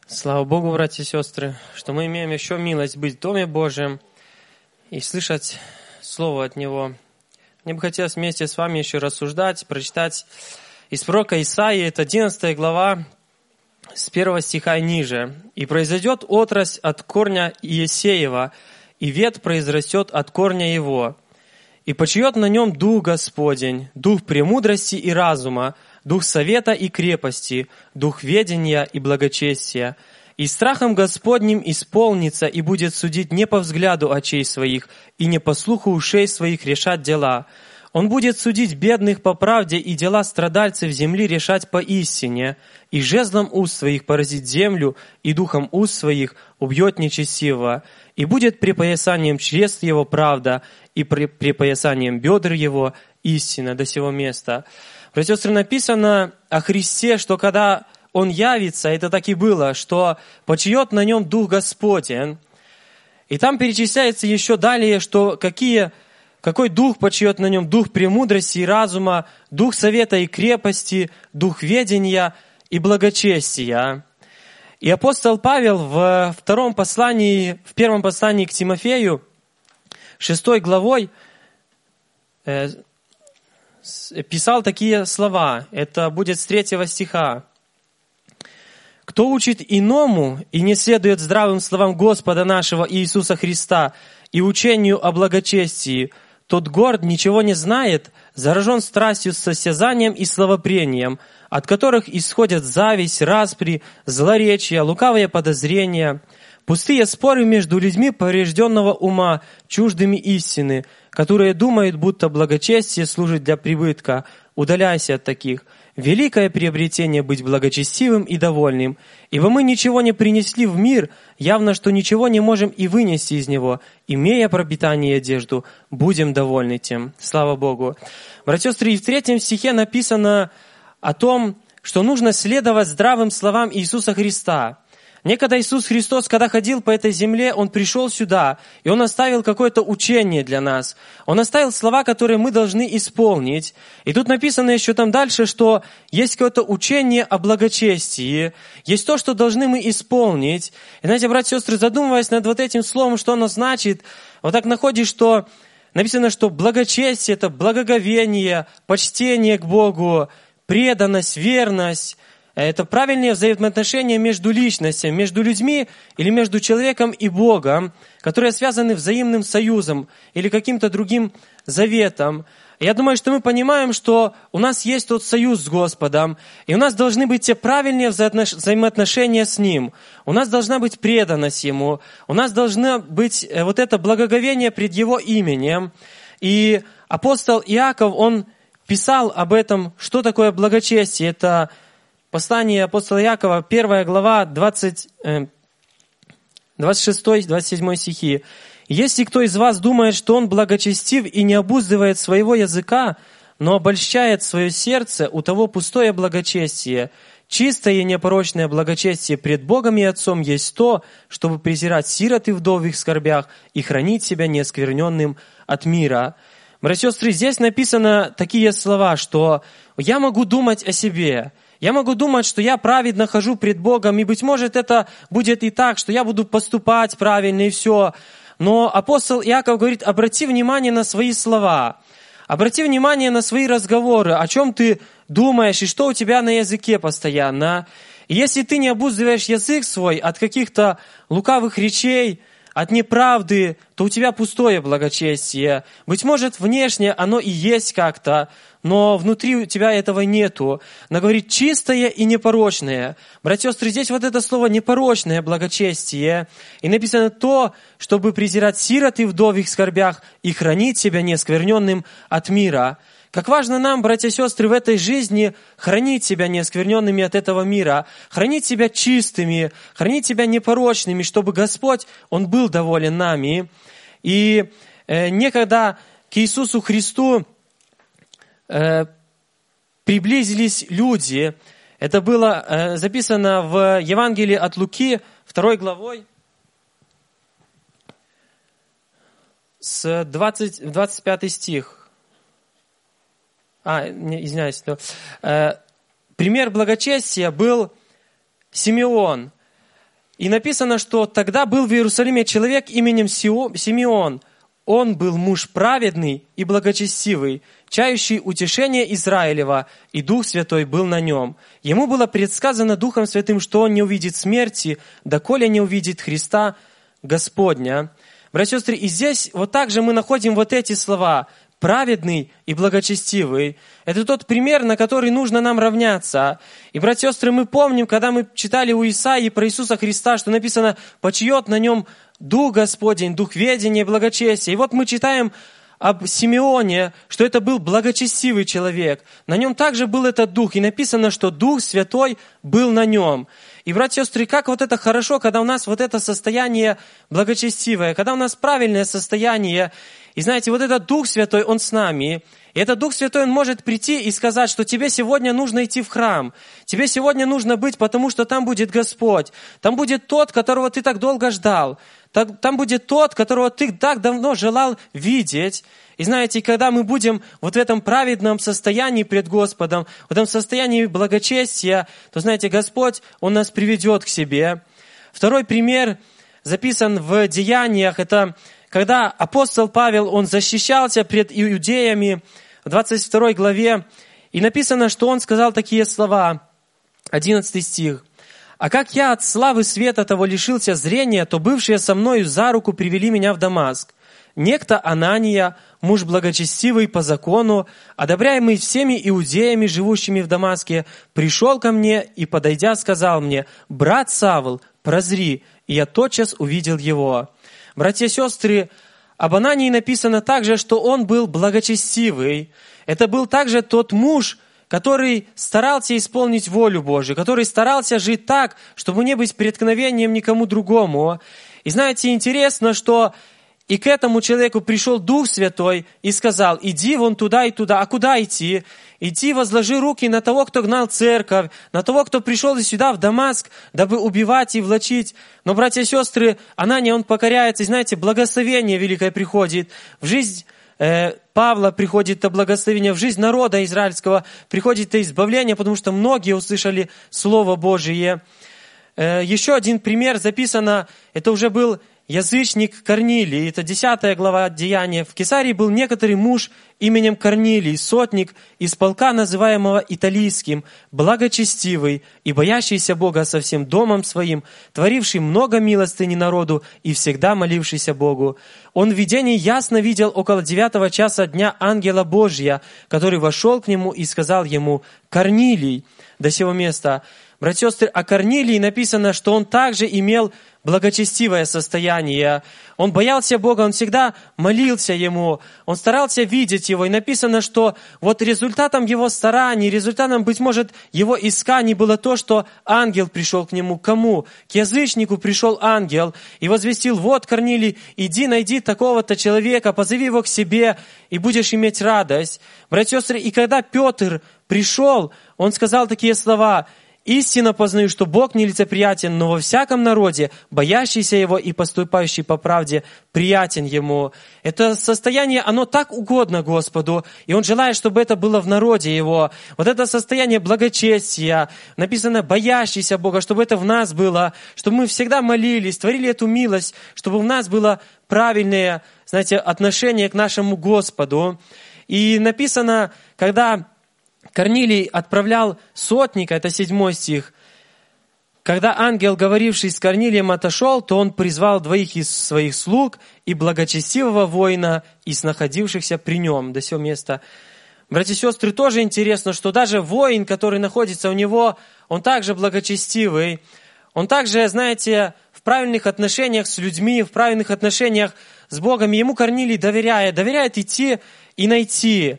Слава Богу, братья и сестры, что мы имеем еще милость быть в Доме Божьем и слышать Слово от Него. Мне бы хотелось вместе с вами еще рассуждать, прочитать из пророка Исаии, это 11 глава, с 1 стиха и ниже. «И произойдет отрасль от корня Иесеева, и ветвь произрастет от корня его. И почиет на нем Дух Господень, Дух премудрости и разума, Дух совета и крепости, Дух ведения и благочестия. И страхом Господним исполнится и будет судить не по взгляду очей своих и не по слуху ушей своих решать дела. Он будет судить бедных по правде и дела страдальцев земли решать по истине. И жезлом уст своих поразит землю, и духом уст своих убьет нечестивого. И будет припоясанием чрест его правда, и припоясанием бедр его истина». До сего места. Братья и сестры, написано о Христе, что когда Он явится, это так и было, что почиет на Нем Дух Господень. И там перечисляется еще далее, что какой Дух почиет на Нем: Дух премудрости и разума, Дух совета и крепости, Дух ведения и благочестия. И апостол Павел в первом послании к Тимофею, 6 главой, писал такие слова. Это будет с 3 стиха. «Кто учит иному и не следует здравым словам Господа нашего Иисуса Христа и учению о благочестии, тот горд, ничего не знает, заражен страстью с состязанием и словопрением, от которых исходят зависть, распри, злоречия, лукавые подозрения, пустые споры между людьми поврежденного ума, чуждыми истины, которые думают, будто благочестие служит для прибытка. Удаляйся от таких. Великое приобретение быть благочестивым и довольным, ибо мы ничего не принесли в мир, явно, что ничего не можем и вынести из него. Имея пропитание и одежду, будем довольны тем». Слава Богу. Братья и сестры, и в 3 стихе написано о том, что нужно следовать здравым словам Иисуса Христа. Некогда Иисус Христос, когда ходил по этой земле, Он пришел сюда, и Он оставил какое-то учение для нас. Он оставил слова, которые мы должны исполнить. И тут написано еще там дальше, что есть какое-то учение о благочестии, есть то, что должны мы исполнить. И знаете, братья и сестры, задумываясь над вот этим словом, что оно значит, вот так находишь, что написано, что благочестие – это благоговение, почтение к Богу, преданность, верность. Это правильные взаимоотношения между личностями, между людьми или между человеком и Богом, которые связаны взаимным союзом или каким-то другим заветом. Я думаю, что мы понимаем, что у нас есть тот союз с Господом, и у нас должны быть те правильные взаимоотношения с Ним. У нас должна быть преданность Ему, у нас должно быть вот это благоговение пред Его именем. И апостол Иаков, он писал об этом, что такое благочестие. Это послание апостола Иакова, 1 глава, 26-27 стихи. «Если кто из вас думает, что он благочестив и не обуздывает своего языка, но обольщает свое сердце, у того пустое благочестие. Чистое и непорочное благочестие пред Богом и Отцом есть то, чтобы презирать сирот и вдов в их скорбях и хранить себя неоскверненным от мира». Братья и сестры, здесь написано такие слова, что я могу думать о себе. Я могу думать, что я праведно хожу пред Богом, и, быть может, это будет и так, что я буду поступать правильно и все. Но апостол Иаков говорит: обрати внимание на свои слова, обрати внимание на свои разговоры, о чем ты думаешь и что у тебя на языке постоянно. И если ты не обуздываешь язык свой от каких-то лукавых речей, от неправды, то у тебя пустое благочестие. Быть может, внешне оно и есть как-то, но внутри у тебя этого нету. Но говорит чистое и непорочное. Братья и сестры, здесь вот это слово непорочное благочестие. И написано то, чтобы презирать сирот и вдов в их скорбях и хранить себя неоскверненным от мира. Как важно нам, братья и сестры, в этой жизни хранить себя неоскверненными от этого мира, хранить себя чистыми, хранить себя непорочными, чтобы Господь, Он был доволен нами. И некогда к Иисусу Христу приблизились люди. Это было записано в Евангелии от Луки, 2 главой, с 25 стих. Пример благочестия был Симеон. И написано, что тогда был в Иерусалиме человек именем Симеон. Он был муж праведный и благочестивый, чающий утешение Израилева, и Дух Святой был на нем. Ему было предсказано Духом Святым, что он не увидит смерти, доколе не увидит Христа Господня. Братья и сестры, и здесь вот так же мы находим вот эти слова: праведный и благочестивый. Это тот пример, на который нужно нам равняться. И, братья и сестры, мы помним, когда мы читали у Исаии про Иисуса Христа, что написано: «Почиет на нем Дух Господень, Дух ведения и благочестия». И вот мы читаем об Симеоне, что это был благочестивый человек. На нем также был этот Дух. И написано, что Дух Святой был на нем. И, братья и сестры, как вот это хорошо, когда у нас вот это состояние благочестивое, когда у нас правильное состояние. И знаете, вот этот Дух Святой, Он с нами. И этот Дух Святой, Он может прийти и сказать, что тебе сегодня нужно идти в храм. Тебе сегодня нужно быть, потому что там будет Господь. Там будет тот, которого ты так долго ждал. Там будет тот, которого ты так давно желал видеть. И знаете, когда мы будем вот в этом праведном состоянии пред Господом, в этом состоянии благочестия, то, знаете, Господь, Он нас приведет к себе. Второй пример записан в Деяниях. Это когда апостол Павел, он защищался пред иудеями в 22 главе. И написано, что он сказал такие слова, 11 стих. «А как я от славы света того лишился зрения, то бывшие со мною за руку привели меня в Дамаск. Некто Анания, муж благочестивый по закону, одобряемый всеми иудеями, живущими в Дамаске, пришел ко мне и, подойдя, сказал мне: брат Савл, прозри, и я тотчас увидел его». Братья и сестры, об Анании написано также, что он был благочестивый. Это был также тот муж, который старался исполнить волю Божию, который старался жить так, чтобы не быть преткновением никому другому. И знаете, интересно, что и к этому человеку пришел Дух Святой и сказал: иди вон туда и туда. А куда идти? Иди, возложи руки на того, кто гнал церковь, на того, кто пришел сюда, в Дамаск, дабы убивать и влачить. Но, братья и сестры, Анания, он покоряется, и знаете, благословение великое приходит в жизнь Павла, приходит это благословение, в жизнь народа израильского приходит это избавление, потому что многие услышали Слово Божие. Еще один пример записано, это уже был язычник Корнилий, это 10 глава Деяния. В Кесарии был некоторый муж именем Корнилий, сотник из полка, называемого Италийским, благочестивый и боящийся Бога со всем домом своим, творивший много милостыни народу и всегда молившийся Богу. Он в видении ясно видел около 9 часа дня ангела Божия, который вошел к нему и сказал ему: «Корнилий», до сего места. Братья и сестры, о Корнилии написано, что он также имел благочестивое состояние. Он боялся Бога, он всегда молился Ему, он старался видеть Его. И написано, что вот результатом его стараний, результатом, быть может, его исканий было то, что ангел пришел к нему. Кому? К язычнику пришел ангел и возвестил: вот, Корнилий, иди найди такого-то человека, позови его к себе, и будешь иметь радость. Братья и сестры, и когда Петр пришел, он сказал такие слова: «Истинно познаю, что Бог нелицеприятен, но во всяком народе, боящийся Его и поступающий по правде, приятен Ему». Это состояние, оно так угодно Господу, и Он желает, чтобы это было в народе Его. Вот это состояние благочестия, написано «боящийся Бога», чтобы это в нас было, чтобы мы всегда молились, творили эту милость, чтобы в нас было правильное, знаете, отношение к нашему Господу. И написано, когда Корнилий отправлял сотника, это 7 стих. Когда ангел, говоривший с Корнилием, отошел, то он призвал 2 из своих слуг и благочестивого воина, из находившихся при нем. До сего места. Братья и сестры, тоже интересно, что даже воин, который находится у него, он также благочестивый. Он также, знаете, в правильных отношениях с людьми, в правильных отношениях с Богом. Ему Корнилий доверяет идти и найти.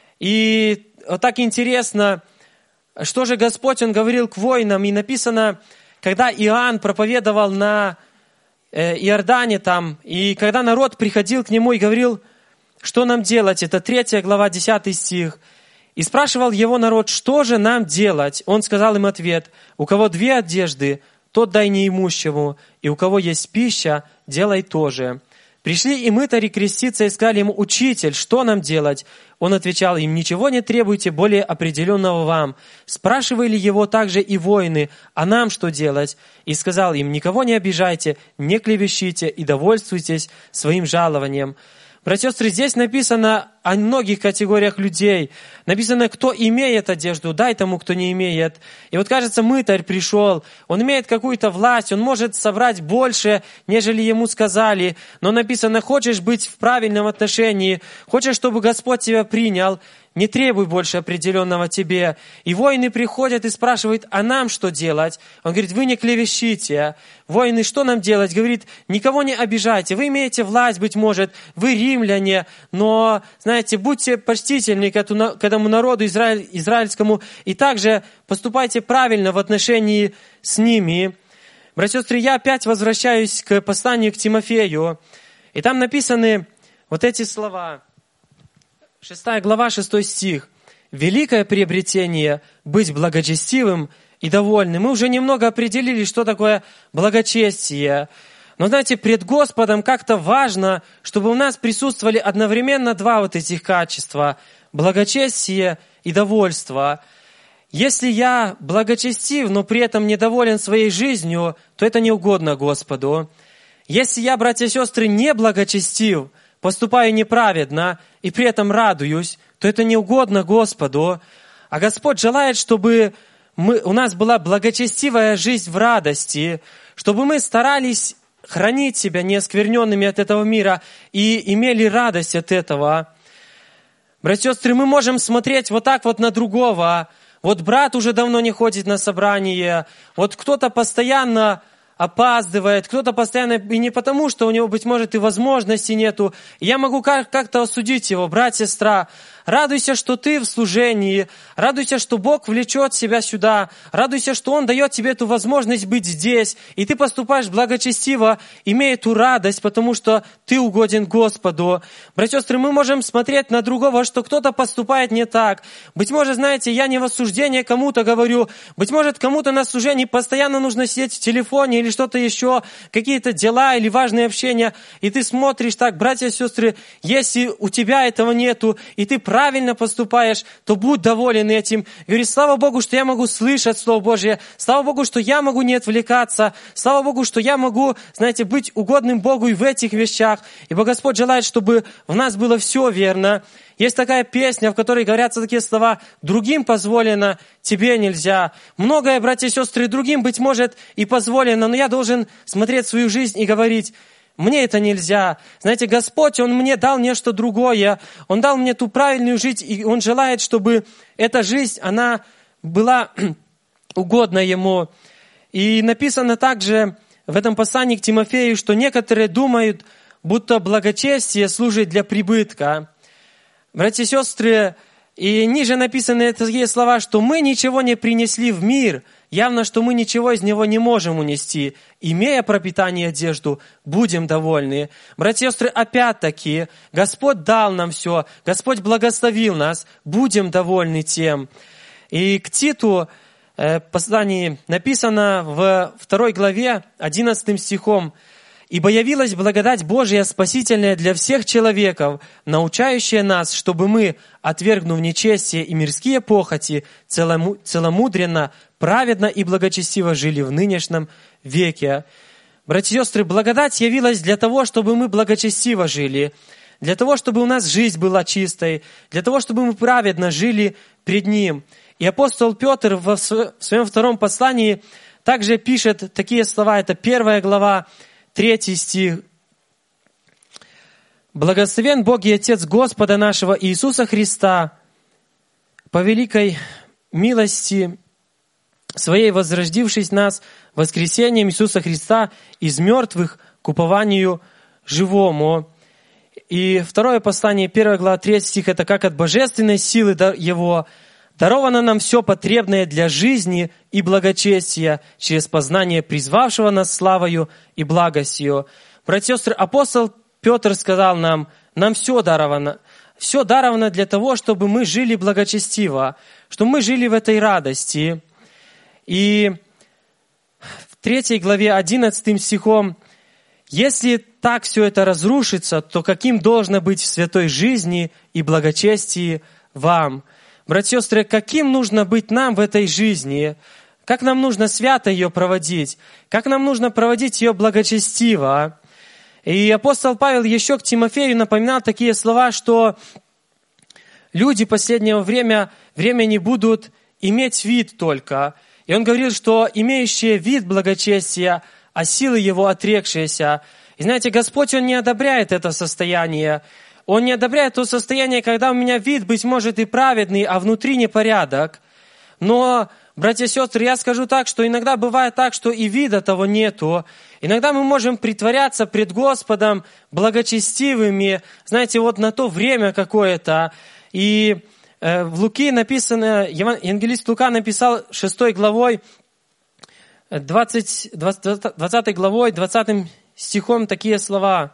И вот так интересно, что же Господь, Он говорил к воинам. И написано, когда Иоанн проповедовал на Иордане там, и когда народ приходил к нему и говорил: что нам делать? Это 3 глава, 10 стих. И спрашивал его народ: что же нам делать? Он сказал им ответ: у кого 2 одежды, тот дай неимущему, и у кого есть пища, делай то же. Пришли и мытари креститься и сказали ему: «Учитель, что нам делать?» Он отвечал им: «Ничего не требуйте более определенного вам». Спрашивали его также и воины: «А нам что делать?» И сказал им: «Никого не обижайте, не клевещите и довольствуйтесь своим жалованием». Братья и сестры, здесь написано о многих категориях людей. Написано, кто имеет одежду, дай тому, кто не имеет. И вот, кажется, мытарь пришел, он имеет какую-то власть, он может собрать больше, нежели ему сказали. Но написано, хочешь быть в правильном отношении, хочешь, чтобы Господь тебя принял, не требуй больше определенного тебе. И воины приходят и спрашивают: «А нам что делать?» Он говорит: «Вы не клевещите». Воины: «Что нам делать?» Говорит: «Никого не обижайте. Вы имеете власть, быть может, вы римляне, но, знаете, будьте почтительны к этому народу израильскому и также поступайте правильно в отношении с ними». Братья и сестры, я опять возвращаюсь к посланию к Тимофею. И там написаны вот эти слова. 6 глава, 6 стих. «Великое приобретение – быть благочестивым и довольным». Мы уже немного определили, что такое благочестие. Но, знаете, пред Господом как-то важно, чтобы у нас присутствовали одновременно два вот этих качества – благочестие и довольство. Если я благочестив, но при этом недоволен своей жизнью, то это не угодно Господу. Если я, братья и сестры, не благочестив, поступаю неправедно и при этом радуюсь, то это не угодно Господу. А Господь желает, чтобы у нас была благочестивая жизнь в радости, чтобы мы старались хранить себя неоскверненными от этого мира и имели радость от этого. Братья и сестры, мы можем смотреть вот так вот на другого. Вот брат уже давно не ходит на собрание, вот кто-то постоянно опаздывает, кто-то постоянно, и не потому, что у него, быть может, и возможности нету. Я могу как-то осудить его: брат, сестра, радуйся, что ты в служении, радуйся, что Бог влечет себя сюда, радуйся, что Он дает тебе эту возможность быть здесь, и ты поступаешь благочестиво, имея эту радость, потому что ты угоден Господу. Братья и сестры, мы можем смотреть на другого, что кто-то поступает не так. Быть может, знаете, я не в осуждение кому-то говорю, быть может, кому-то на служении постоянно нужно сидеть в телефоне или что-то еще, какие-то дела или важные общения, и ты смотришь так: братья и сестры, если у тебя этого нету, и ты правильно поступаешь, то будь доволен этим. Говори: слава Богу, что я могу слышать Слово Божье, слава Богу, что я могу не отвлекаться, слава Богу, что я могу, знаете, быть угодным Богу и в этих вещах, ибо Господь желает, чтобы в нас было все верно. Есть такая песня, в которой говорятся такие слова: «Другим позволено, тебе нельзя». Многое, братья и сестры, другим, быть может, и позволено, но я должен смотреть свою жизнь и говорить: мне это нельзя. Знаете, Господь, Он мне дал нечто другое. Он дал мне ту правильную жизнь, и Он желает, чтобы эта жизнь, она была угодна Ему. И написано также в этом послании к Тимофею, что некоторые думают, будто благочестие служит для прибытка. Братья и сестры, и ниже написаны такие слова, что мы ничего не принесли в мир, явно, что мы ничего из него не можем унести. Имея пропитание и одежду, будем довольны. Братья и сестры, опять-таки, Господь дал нам все, Господь благословил нас, будем довольны тем. И к Титу послании написано в 2 главе 11 стихом: «Ибо явилась благодать Божия спасительная для всех человеков, научающая нас, чтобы мы, отвергнув нечестие и мирские похоти, целомудренно, праведно и благочестиво жили в нынешнем веке». Братья и сестры, благодать явилась для того, чтобы мы благочестиво жили, для того, чтобы у нас жизнь была чистой, для того, чтобы мы праведно жили пред Ним. И апостол Петр в своем 2 послании также пишет такие слова, это 1 глава, 3 стих. «Благословен Бог и Отец Господа нашего Иисуса Христа, по великой милости Своей возрождившись нас воскресением Иисуса Христа из мертвых к упованию живому». И 2 послание, 1 глава, 3 стих, это как от божественной силы Его даровано нам все потребное для жизни и благочестия через познание призвавшего нас славою и благостью. Братья и сестры, апостол Петр сказал нам все даровано. Все даровано для того, чтобы мы жили благочестиво, чтобы мы жили в этой радости. И в 3 главе 11 стихом: Если так все это разрушится, то каким должно быть в святой жизни и благочестии вам? Братья и сестры, каким нужно быть нам в этой жизни? Как нам нужно свято ее проводить? Как нам нужно проводить ее благочестиво? И апостол Павел еще к Тимофею напоминал такие слова, что люди последнего времени будут иметь вид только. И он говорил, что имеющие вид благочестия, а силы его отрекшиеся. И знаете, Господь, Он не одобряет это состояние. Он не одобряет то состояние, когда у меня вид, быть может, и праведный, а внутри непорядок. Но, братья и сестры, я скажу так, что иногда бывает так, что и вида того нету. Иногда мы можем притворяться пред Господом благочестивыми, знаете, вот на то время какое-то. И в Луки написано, евангелист Лука написал 6 главой, 20 главой, 20 стихом такие слова.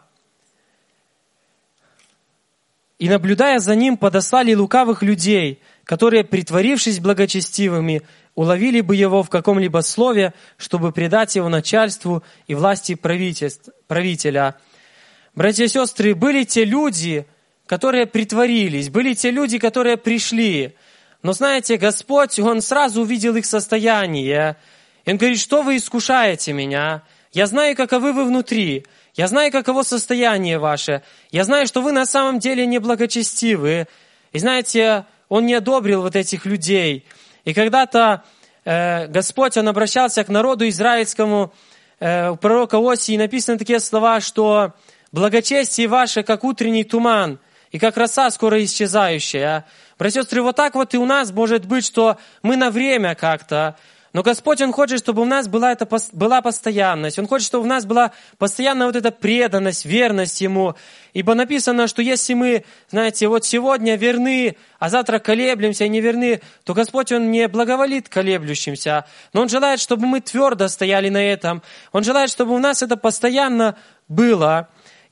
«И, наблюдая за ним, подослали лукавых людей, которые, притворившись благочестивыми, уловили бы его в каком-либо слове, чтобы предать его начальству и власти правителя». Братья и сестры, были те люди, которые притворились, были те люди, которые пришли. Но знаете, Господь, Он сразу увидел их состояние. И Он говорит, что вы искушаете меня? Я знаю, каковы вы внутри. Я знаю, каково состояние ваше. Я знаю, что вы на самом деле неблагочестивы. И знаете, Он не одобрил вот этих людей. И когда-то Господь, Он обращался к народу израильскому, у пророка Осии написаны такие слова, что «благочестие ваше, как утренний туман, и как роса скоро исчезающая». Братья и сестры, вот так вот и у нас может быть, что мы на время как-то. Но Господь, Он хочет, чтобы у нас была постоянность. Он хочет, чтобы у нас была постоянная вот эта преданность, верность Ему. Ибо написано, что если мы, знаете, вот сегодня верны, а завтра колеблемся и не верны, то Господь, Он не благоволит колеблющимся. Но Он желает, чтобы мы твердо стояли на этом. Он желает, чтобы у нас это постоянно было.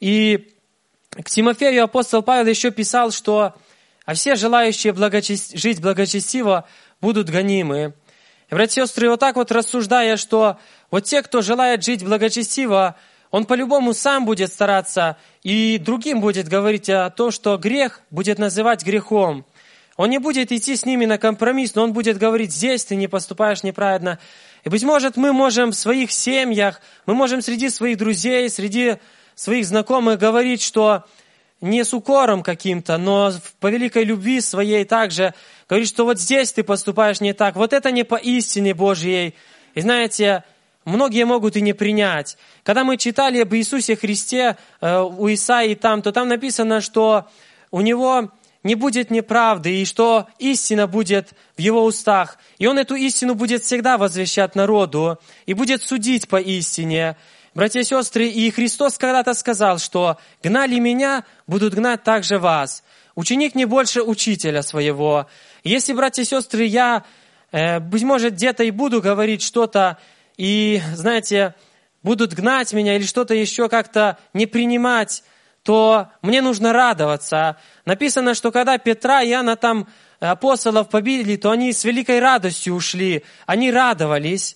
И к Тимофею апостол Павел еще писал, что «а все желающие жить благочестиво будут гонимы». И, братья и сестры, вот так вот рассуждая, что вот те, кто желает жить благочестиво, он по-любому сам будет стараться и другим будет говорить о том, что грех будет называть грехом. Он не будет идти с ними на компромисс, но он будет говорить, здесь ты не поступаешь неправильно. И, быть может, мы можем в своих семьях, мы можем среди своих друзей, среди своих знакомых говорить, что не с укором каким-то, но по великой любви своей также говорит, что вот здесь ты поступаешь не так, вот это не по истине Божьей. И знаете, многие могут и не принять. Когда мы читали об Иисусе Христе у Исаии то там написано, что у Него не будет неправды, и что истина будет в Его устах. И Он эту истину будет всегда возвещать народу, и будет судить по истине. Братья и сестры, и Христос когда-то сказал, что «гнали меня, будут гнать также вас». Ученик не больше учителя своего. Если, братья и сестры, я, быть может, где-то и буду говорить что-то, и, знаете, будут гнать меня или что-то еще как-то не принимать, то мне нужно радоваться. Написано, что когда Петра и Иоанна там апостолов побили, то они с великой радостью ушли. Они радовались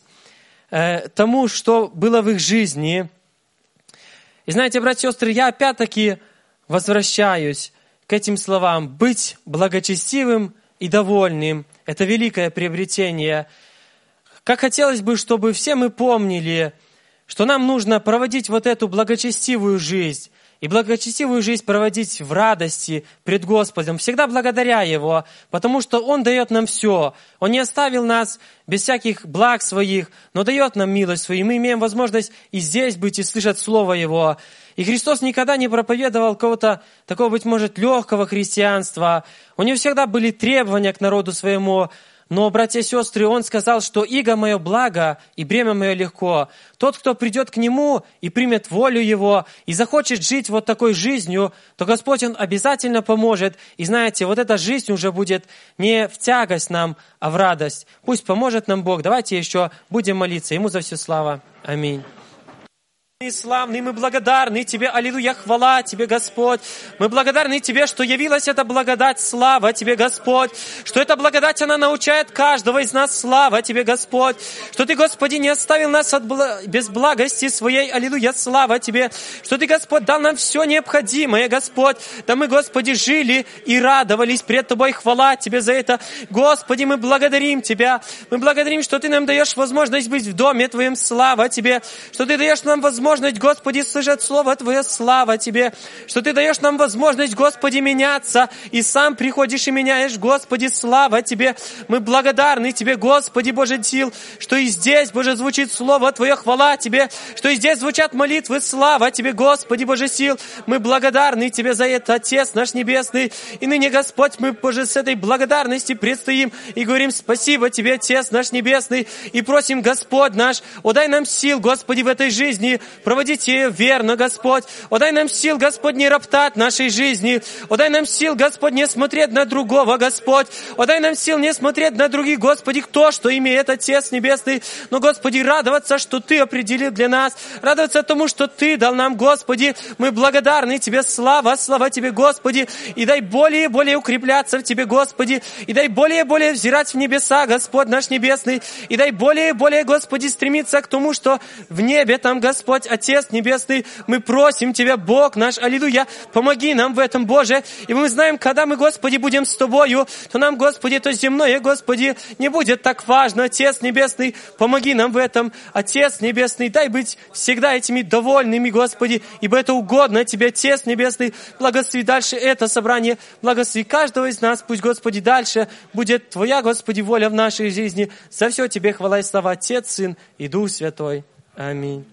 тому, что было в их жизни. И знаете, братья и сестры, я опять-таки возвращаюсь к этим словам. Быть благочестивым и довольным – это великое приобретение. Как хотелось бы, чтобы все мы помнили, что нам нужно проводить вот эту благочестивую жизнь. И благочестивую жизнь проводить в радости пред Господом, всегда благодаря Его, потому что Он дает нам все. Он не оставил нас без всяких благ своих, но дает нам милость свою. И мы имеем возможность и здесь быть, и слышать Слово Его. И Христос никогда не проповедовал какого-то такого, быть может, легкого христианства. У Него всегда были требования к народу своему. Но, братья и сестры, Он сказал, что иго мое благо и бремя мое легко. Тот, кто придет к Нему и примет волю Его, и захочет жить вот такой жизнью, то Господь, Он обязательно поможет. И знаете, вот эта жизнь уже будет не в тягость нам, а в радость. Пусть поможет нам Бог. Давайте еще будем молиться. Ему за всю славу. Аминь. И славный, мы благодарны Тебе, аллилуйя, хвала Тебе, Господь. Мы благодарны Тебе, что явилась эта благодать, слава Тебе, Господь. Что эта благодать, она научает каждого из нас, слава Тебе, Господь. Что Ты, Господи, не оставил нас без благости Своей, аллилуйя, слава Тебе. Что Ты, Господь, дал нам все необходимое, Господь. Да мы, Господи, жили и радовались пред Тобой, хвала Тебе за это. Господи, мы благодарим Тебя. Мы благодарим, что Ты нам даешь возможность быть в доме Твоем, слава Тебе. Что Ты даешь нам возможность, Господи, слышать Слово Твое, слава Тебе, что Ты даешь нам возможность, Господи, меняться, и сам приходишь и меняешь, Господи, слава Тебе. Мы благодарны Тебе, Господи, Боже сил, что и здесь, Боже, звучит Слово Твое, хвала Тебе, что и здесь звучат молитвы, слава Тебе, Господи, Боже сил. Мы благодарны Тебе за это, Отец наш Небесный. И ныне, Господь, мы, Боже, с этой благодарности предстоим и говорим спасибо Тебе, Отец наш Небесный, и просим, Господь наш, дай нам сил, Господи, в этой жизни, проводить ее верно, Господь. Дай нам сил, Господь, не роптать нашей жизни. Дай нам сил, Господь, не смотреть на другого, Господь. Дай нам сил не смотреть на других, Господи, кто что имеет, Отец Небесный. Но, Господи, радоваться, что Ты определил для нас. Радоваться тому, что Ты дал нам, Господи. Мы благодарны Тебе, слава Тебе, Господи. И дай более и более укрепляться в Тебе, Господи. И дай более и более взирать в небеса, Господь наш Небесный. И дай более и более, Господи, стремиться к тому, что в небе там, Господь, Отец Небесный, мы просим Тебя, Бог наш, аллилуйя, помоги нам в этом, Боже. И мы знаем, когда мы, Господи, будем с Тобою, то нам, Господи, то земное, Господи, не будет так важно, Отец Небесный, помоги нам в этом, Отец Небесный, дай быть всегда этими довольными, Господи, ибо это угодно Тебе, Отец Небесный. Благослови дальше это собрание, благослови каждого из нас, пусть, Господи, дальше будет Твоя, Господи, воля в нашей жизни. За все Тебе хвала и слава, Отец, Сын и Дух Святой. Аминь.